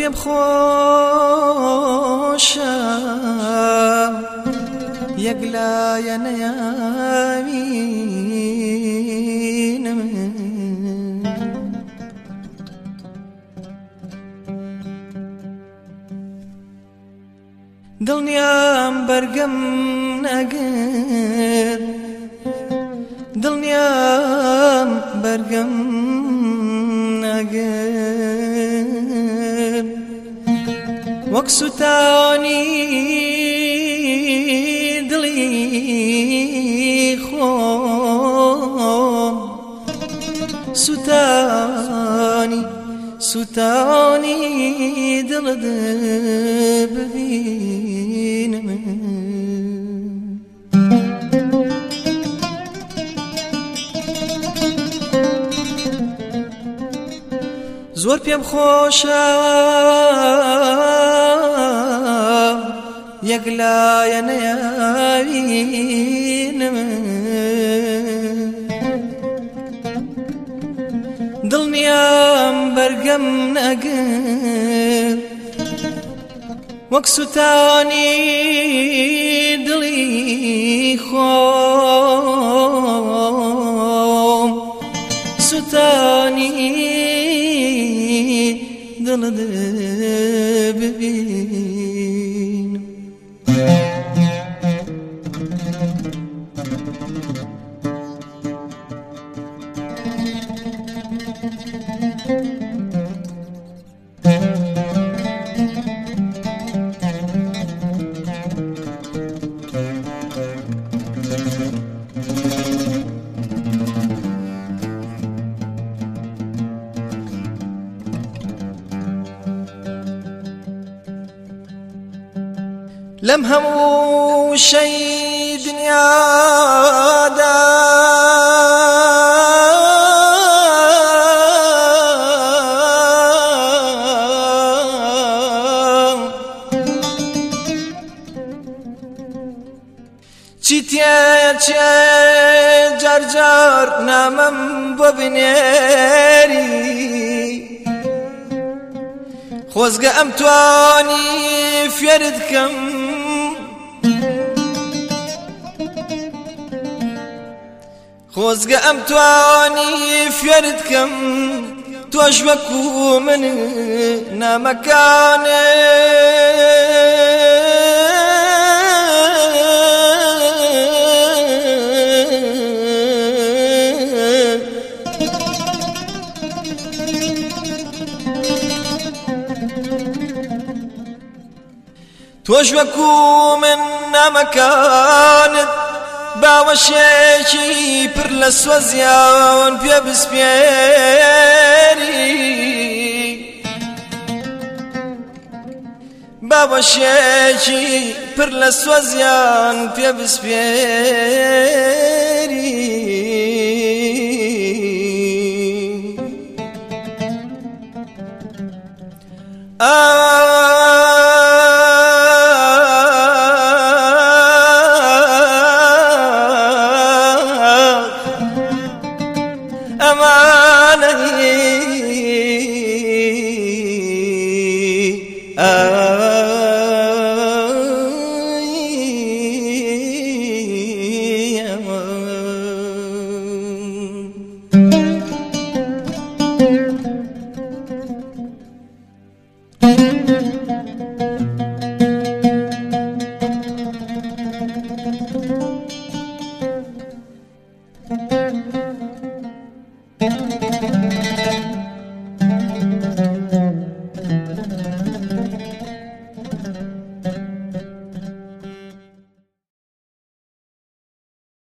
پێم خۆشە یەک لایە نەیاوینم دڵنیام بەرگەم نەگەر دڵنیام بەرگەم نەگەر وەک سوتانی دڵی خۆم سوتانی دڵت ببینم زۆر پێم خۆشە یەک لایە نەیاوینم دڵنیام بەرگەم نەگەر وەک سوتانی دڵی خۆم سوتانی دڵت ببینم لەم هەموو شەی دنیادا چیتیە جار جار نامەم بۆ بنێری خۆزگە ئەم توانی فێرت کەم خۆزگە ئەم توانی فێرت کەم تۆش وەکو من نامەکانێ تۆش وەکو من نامەکانت باوەشێکی پر لە سوەزیان پێ بسپێری باوەشێکی پر لە سوەزیان پێ بسپێری